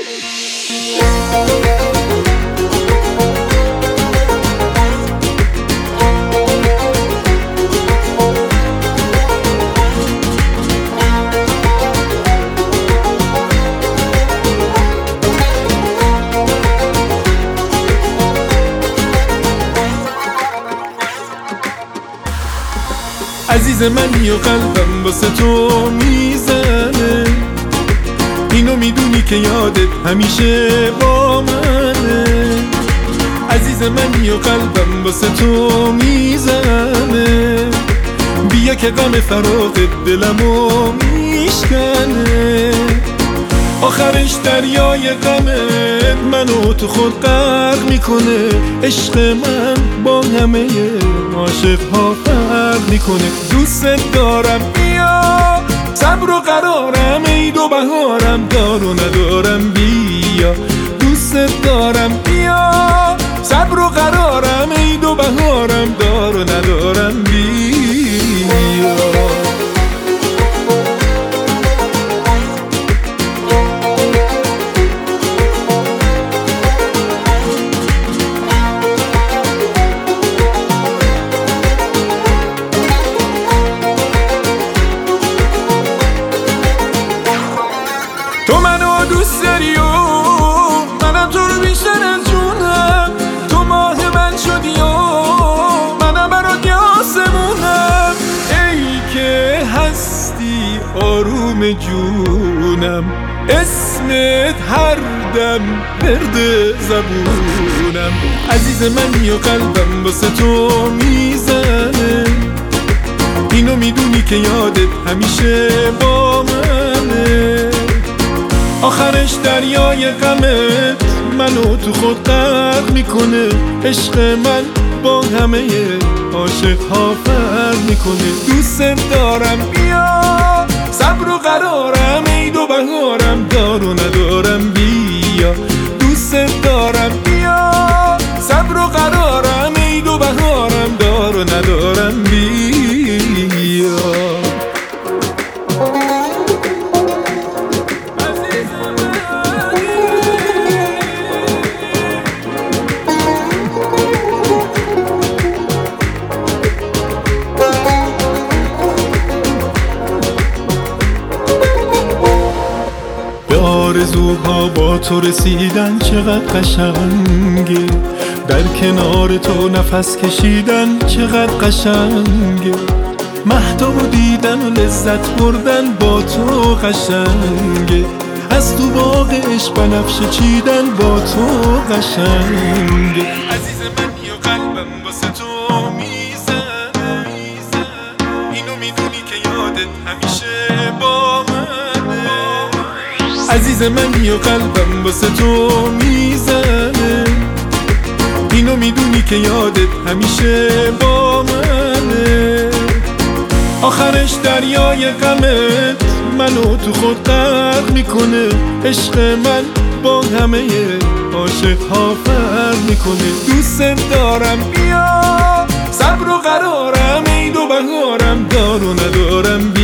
عزیز منی و قلبم واسه تو میزنه، اینو میدونی که یادت همیشه با منه. عزیز منی و قلبم واسه تو میزنه، بیا که غم فراقت دلمو میشکنه. آخرش دریای غمت منو تو خود غرق میکنه. عشق من با همه عاشق‌ها فرق میکنه. دوست دارم بیا، صبر و قرارم، عید و بهارم، دار و ندارم بیا. دوست دارم بیا، صبر و قرارم، عید و بهارم، دار و ندارم بیا. تو منو دوست داری و منم تو رو بیشتر از جونم. تو ماه من شدی و منم برات آسمونم. ای که هستی آروم جونم، اسمت هر دم ورد زبونم. عزیز منی و قلبم واسه تو میزنه، اینو میدونی که یادت همیشه با منه. آخرش دریای غمت منو تو خود غرق میکنه. عشق من با همه عاشق‌ها فرق میکنه. دوست دارم بیا، صبر و قرارم، عید و بهارم، دار و ندارم بیا. دوست دارم بیا، صبر و قرارم، عید و بهارم، دار و ندارم بیا. آرزوها با تو رسیدن چقدر قشنگه، در کنار تو نفس کشیدن چقدر قشنگه. مهتابو دیدن و لذت بردن با تو قشنگه، از تو باغ عشق بنفشه چیدن با تو قشنگه. عزیز منی و قلبم واسه تو میزنه، اینو میدونی که یادت همیشه با منه. عزیز منی و قلبم واسه تو میزنه، اینو میدونی که یادت همیشه با منه. آخرش دریای غمت منو تو خود غرق میکنه. عشق من با همه عاشق‌ها فرق میکنه. دوست دارم بیا، صبر و قرارم، عید و بهارم، دار و ندارم بیا.